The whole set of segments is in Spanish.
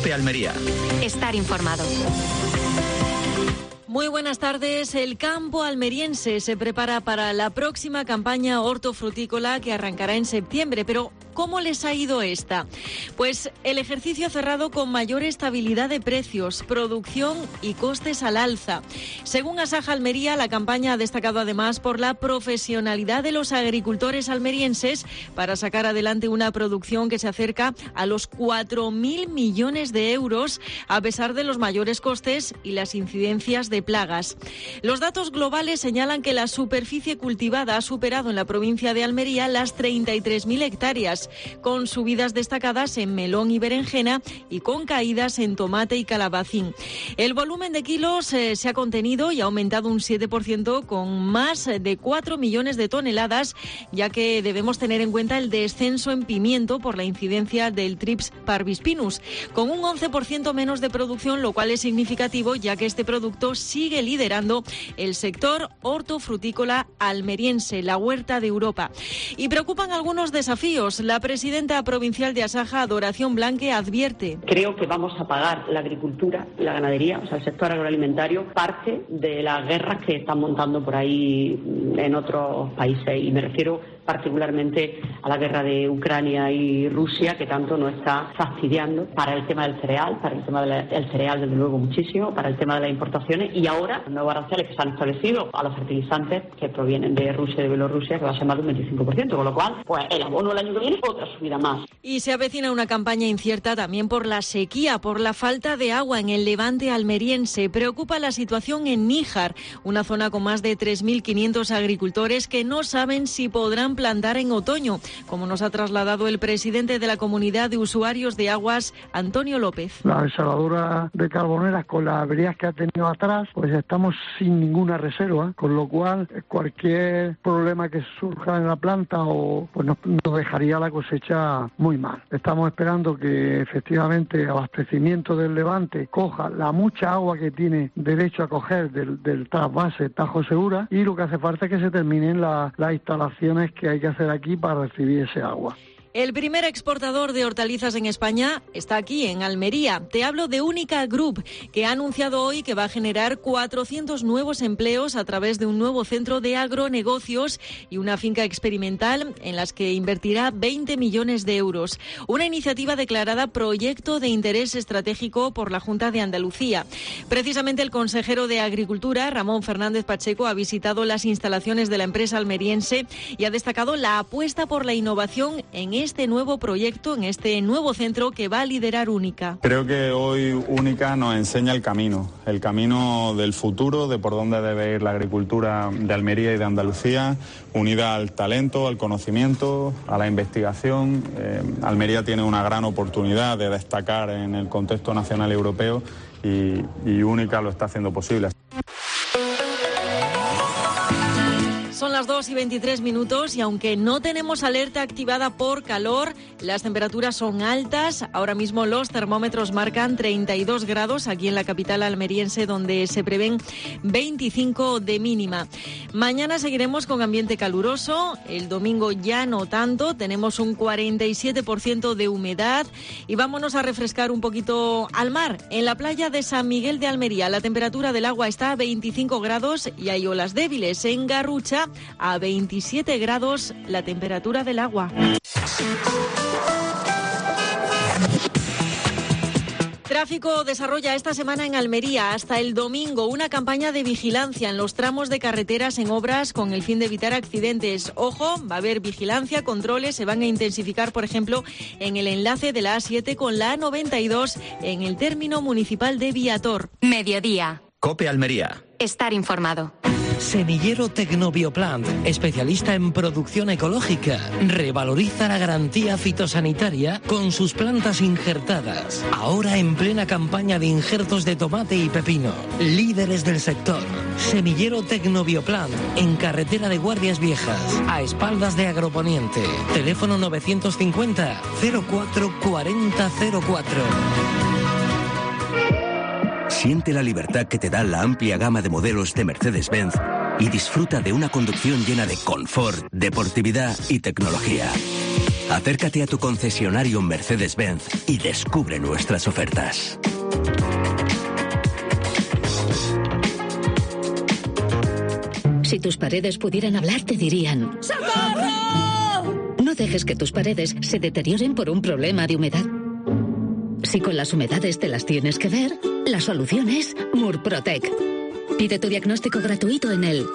COPE Almería. Estar informado. Muy buenas tardes. El campo almeriense se prepara para la próxima campaña hortofrutícola que arrancará en septiembre, pero ¿cómo les ha ido esta? Pues el ejercicio ha cerrado con mayor estabilidad de precios, producción y costes al alza. Según Asaja Almería, la campaña ha destacado además por la profesionalidad de los agricultores almerienses para sacar adelante una producción que se acerca a los 4.000 millones de euros, a pesar de los mayores costes y las incidencias de plagas. Los datos globales señalan que la superficie cultivada ha superado en la provincia de Almería las 33.000 hectáreas, con subidas destacadas en melón y berenjena y con caídas en tomate y calabacín. El volumen de kilos se ha contenido y ha aumentado un 7%, con más de 4 millones de toneladas, ya que debemos tener en cuenta el descenso en pimiento por la incidencia del Trips parvispinus, con un 11% menos de producción, lo cual es significativo, ya que este producto sigue liderando el sector hortofrutícola almeriense, la huerta de Europa. Y preocupan algunos desafíos. La presidenta provincial de Asaja, Adoración Blanque, advierte. Creo que vamos a pagar la agricultura y la ganadería, o sea, el sector agroalimentario, parte de las guerras que están montando por ahí en otros países. Y me refiero particularmente a la guerra de Ucrania y Rusia, que tanto nos está fastidiando para el tema del cereal, para el tema del cereal desde luego muchísimo, para el tema de las importaciones y ahora los nuevos aranceles que se han establecido a los fertilizantes que provienen de Rusia y de Bielorrusia, que va a ser más de un 25%, con lo cual, pues el abono el año que viene, otra subida más. Y se avecina una campaña incierta también por la sequía, por la falta de agua en el levante almeriense. Preocupa la situación en Níjar, una zona con más de 3.500 agricultores que no saben si podrán plantar en otoño, como nos ha trasladado el presidente de la Comunidad de Usuarios de Aguas, Antonio López. La desaladora de Carboneras, con las averías que ha tenido atrás, pues estamos sin ninguna reserva, con lo cual cualquier problema que surja en la planta pues nos dejaría la cosecha muy mal. Estamos esperando que efectivamente el abastecimiento del Levante coja la mucha agua que tiene derecho a coger del trasvase Tajo Segura, y lo que hace falta es que se terminen las instalaciones que hay que hacer aquí para recibir ese agua. El primer exportador de hortalizas en España está aquí, en Almería. Te hablo de Única Group, que ha anunciado hoy que va a generar 400 nuevos empleos a través de un nuevo centro de agronegocios y una finca experimental en las que invertirá 20 millones de euros. Una iniciativa declarada proyecto de interés estratégico por la Junta de Andalucía. Precisamente el consejero de Agricultura, Ramón Fernández Pacheco, ha visitado las instalaciones de la empresa almeriense y ha destacado la apuesta por la innovación en este nuevo proyecto, en este nuevo centro que va a liderar Única. Creo que hoy Única nos enseña el camino del futuro, de por dónde debe ir la agricultura de Almería y de Andalucía, unida al talento, al conocimiento, a la investigación. Almería tiene una gran oportunidad de destacar en el contexto nacional y europeo y Única lo está haciendo posible. Son las 2:23 y aunque no tenemos alerta activada por calor, las temperaturas son altas. Ahora mismo los termómetros marcan 32 grados aquí en la capital almeriense, donde se prevén 25 de mínima. Mañana seguiremos con ambiente caluroso, el domingo ya no tanto, tenemos un 47% de humedad y vámonos a refrescar un poquito al mar. En la playa de San Miguel de Almería la temperatura del agua está a 25 grados y hay olas débiles. En Garrucha a 27 grados la temperatura del agua. Tráfico desarrolla esta semana en Almería hasta el domingo una campaña de vigilancia en los tramos de carreteras en obras con el fin de evitar accidentes. Ojo, va a haber vigilancia, controles, se van a intensificar, por ejemplo, en el enlace de la A7 con la A92 en el término municipal de Viator. Mediodía. COPE Almería. Estar informado. Semillero Tecnobioplant, especialista en producción ecológica, revaloriza la garantía fitosanitaria con sus plantas injertadas. Ahora en plena campaña de injertos de tomate y pepino. Líderes del sector. Semillero Tecnobioplant, en carretera de Guardias Viejas, a espaldas de Agroponiente. Teléfono 950 04 40 04. Siente la libertad que te da la amplia gama de modelos de Mercedes-Benz y disfruta de una conducción llena de confort, deportividad y tecnología. Acércate a tu concesionario Mercedes-Benz y descubre nuestras ofertas. Si tus paredes pudieran hablar, te dirían: ¡socorro! No dejes que tus paredes se deterioren por un problema de humedad. Si con las humedades te las tienes que ver, la solución es Murprotec. Pide tu diagnóstico gratuito en el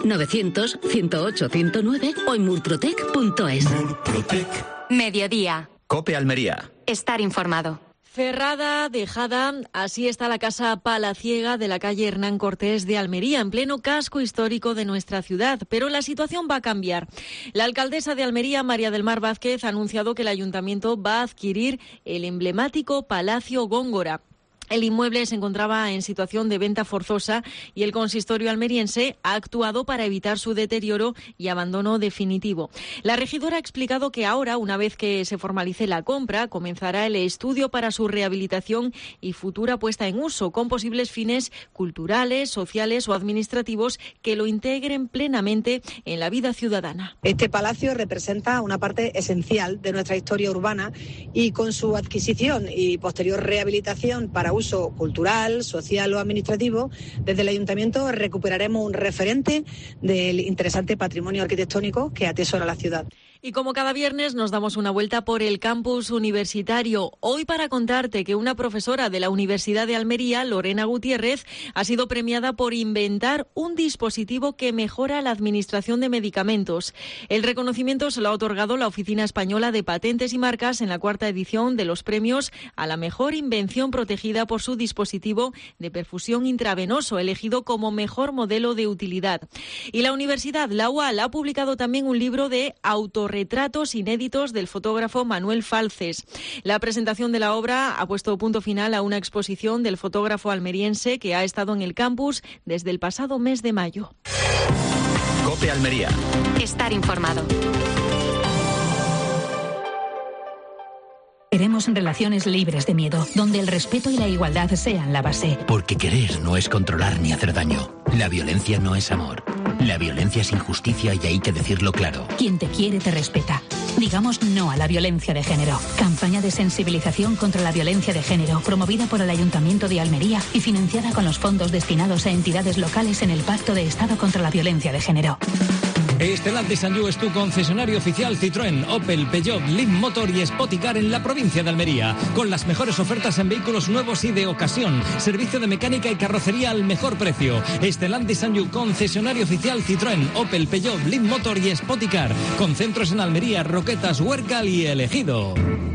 900-108-109 o en murprotec.es. Mediodía. COPE Almería. Estar informado. Cerrada, dejada, así está la casa palaciega de la calle Hernán Cortés de Almería, en pleno casco histórico de nuestra ciudad. Pero la situación va a cambiar. La alcaldesa de Almería, María del Mar Vázquez, ha anunciado que el ayuntamiento va a adquirir el emblemático Palacio Góngora. El inmueble se encontraba en situación de venta forzosa y el consistorio almeriense ha actuado para evitar su deterioro y abandono definitivo. La regidora ha explicado que ahora, una vez que se formalice la compra, comenzará el estudio para su rehabilitación y futura puesta en uso, con posibles fines culturales, sociales o administrativos que lo integren plenamente en la vida ciudadana. Este palacio representa una parte esencial de nuestra historia urbana y con su adquisición y posterior rehabilitación para uso cultural, social o administrativo, desde el Ayuntamiento recuperaremos un referente del interesante patrimonio arquitectónico que atesora la ciudad. Y como cada viernes nos damos una vuelta por el campus universitario. Hoy para contarte que una profesora de la Universidad de Almería, Lorena Gutiérrez, ha sido premiada por inventar un dispositivo que mejora la administración de medicamentos. El reconocimiento se lo ha otorgado la Oficina Española de Patentes y Marcas en la 4ª edición de los premios a la mejor invención protegida por su dispositivo de perfusión intravenoso, elegido como mejor modelo de utilidad. Y la Universidad, la UAL, ha publicado también un libro de autorretratos inéditos del fotógrafo Manuel Falces. La presentación de la obra ha puesto punto final a una exposición del fotógrafo almeriense que ha estado en el campus desde el pasado mes de mayo. COPE Almería. Estar informado. Queremos relaciones libres de miedo, donde el respeto y la igualdad sean la base. Porque querer no es controlar ni hacer daño. La violencia no es amor. La violencia es injusticia y hay que decirlo claro. Quien te quiere te respeta. Digamos no a la violencia de género. Campaña de sensibilización contra la violencia de género, promovida por el Ayuntamiento de Almería y financiada con los fondos destinados a entidades locales en el Pacto de Estado contra la Violencia de Género. Stellantis Sanyu es tu concesionario oficial Citroën, Opel, Peugeot, Leaf Motor y Spoticar en la provincia de Almería, con las mejores ofertas en vehículos nuevos y de ocasión, servicio de mecánica y carrocería al mejor precio. Stellantis Sanyu, concesionario oficial Citroën, Opel, Peugeot, Leaf Motor y Spoticar, con centros en Almería, Roquetas, Huércal y El Ejido.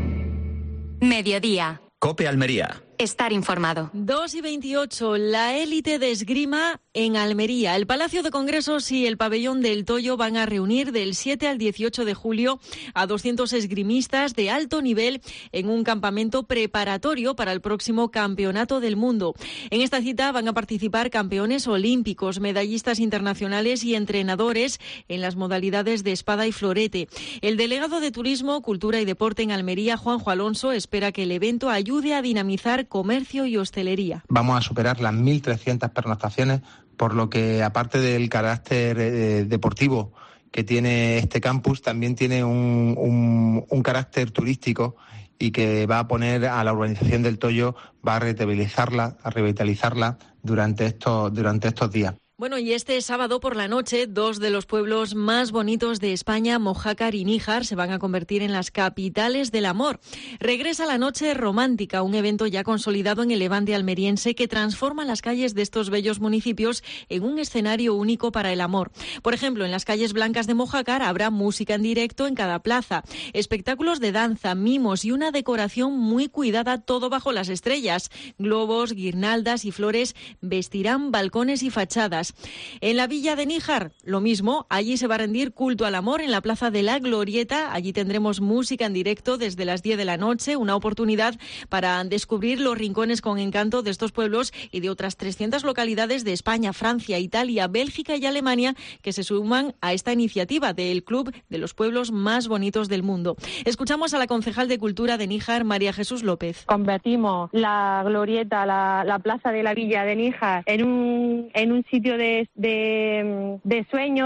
Mediodía. COPE Almería. Estar informado. 2:28, la élite de esgrima en Almería. El Palacio de Congresos y el Pabellón del Toyo van a reunir del 7 al 18 de julio a 200 esgrimistas de alto nivel en un campamento preparatorio para el próximo Campeonato del Mundo. En esta cita van a participar campeones olímpicos, medallistas internacionales y entrenadores en las modalidades de espada y florete. El delegado de Turismo, Cultura y Deporte en Almería, Juanjo Alonso, espera que el evento ayude a dinamizar comercio y hostelería. Vamos a superar las 1.300 pernoctaciones, por lo que aparte del carácter deportivo que tiene este campus, también tiene un carácter turístico y que va a poner a la urbanización del Toyo, va a revitalizarla durante estos días. Bueno, y este sábado por la noche, dos de los pueblos más bonitos de España, Mojácar y Níjar, se van a convertir en las capitales del amor. Regresa la Noche Romántica, un evento ya consolidado en el Levante almeriense que transforma las calles de estos bellos municipios en un escenario único para el amor. Por ejemplo, en las calles blancas de Mojácar habrá música en directo en cada plaza, espectáculos de danza, mimos y una decoración muy cuidada, todo bajo las estrellas. Globos, guirnaldas y flores vestirán balcones y fachadas. En la villa de Níjar, lo mismo, allí se va a rendir culto al amor en la Plaza de la Glorieta. Allí tendremos música en directo desde las 10 de la noche, una oportunidad para descubrir los rincones con encanto de estos pueblos y de otras 300 localidades de España, Francia, Italia, Bélgica y Alemania que se suman a esta iniciativa del Club de los Pueblos Más Bonitos del Mundo. Escuchamos a la concejal de Cultura de Níjar, María Jesús López. Convertimos la Glorieta, la Plaza de la Villa de Níjar, en un sitio de sueño.